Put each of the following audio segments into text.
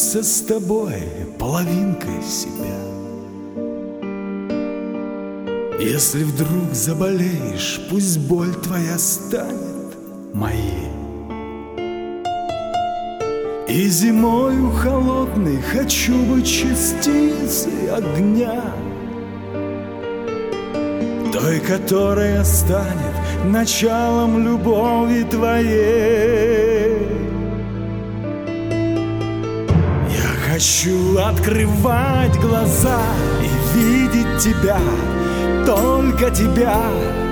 поделиться с тобой половинкой себя. Если вдруг заболеешь, пусть боль твоя станет моей. И зимою холодной хочу быть частицей огня, той, которая станет началом любови твоей. Я хочу открывать глаза и видеть тебя, только тебя,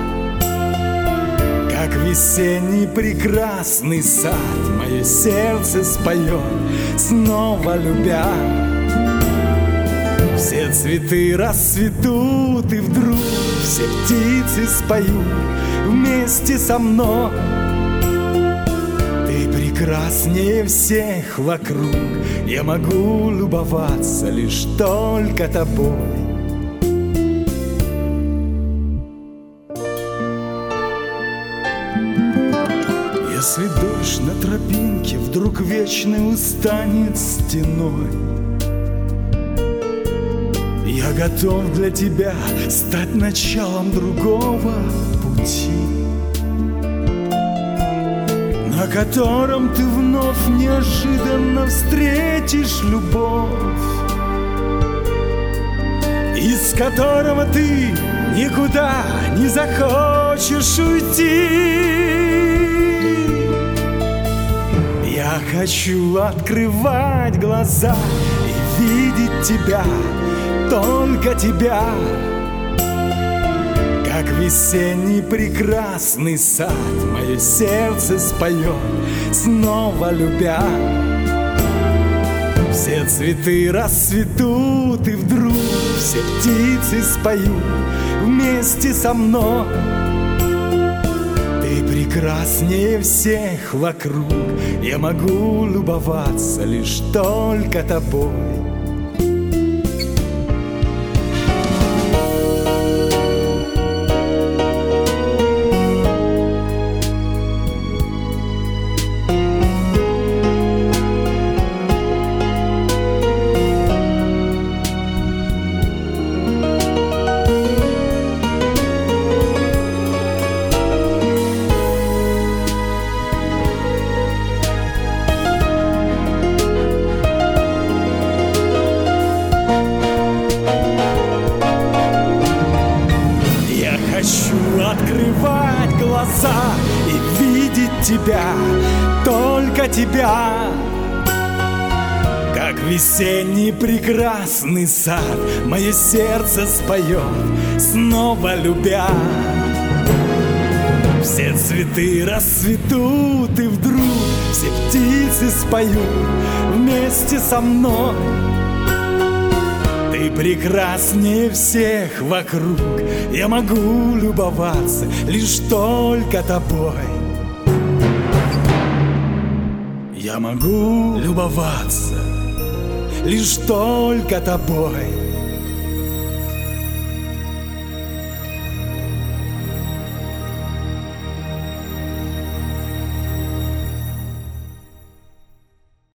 как весенний прекрасный сад мое сердце споет, снова любя. Все цветы расцветут, и вдруг все птицы споют вместе со мной. Ты прекраснее всех вокруг, я могу любоваться лишь только тобой. Если дождь на тропинке вдруг вечный устанет стеной, я готов для тебя стать началом другого пути, на котором ты вновь неожиданно встретишь любовь, из которого ты никуда не захочешь уйти. Я хочу открывать глаза и видеть тебя, только тебя, как весенний прекрасный сад мое сердце споет, снова любя. Все цветы расцветут, и вдруг все птицы споют вместе со мной. Ты прекраснее всех вокруг, я могу любоваться лишь только тобой. Хочу открывать глаза и видеть тебя, только тебя, как весенний прекрасный сад мое сердце споет, снова любя. Все цветы расцветут, и вдруг все птицы споют вместе со мной. Ты прекраснее всех вокруг, я могу любоваться лишь только тобой. Я могу любоваться лишь только тобой.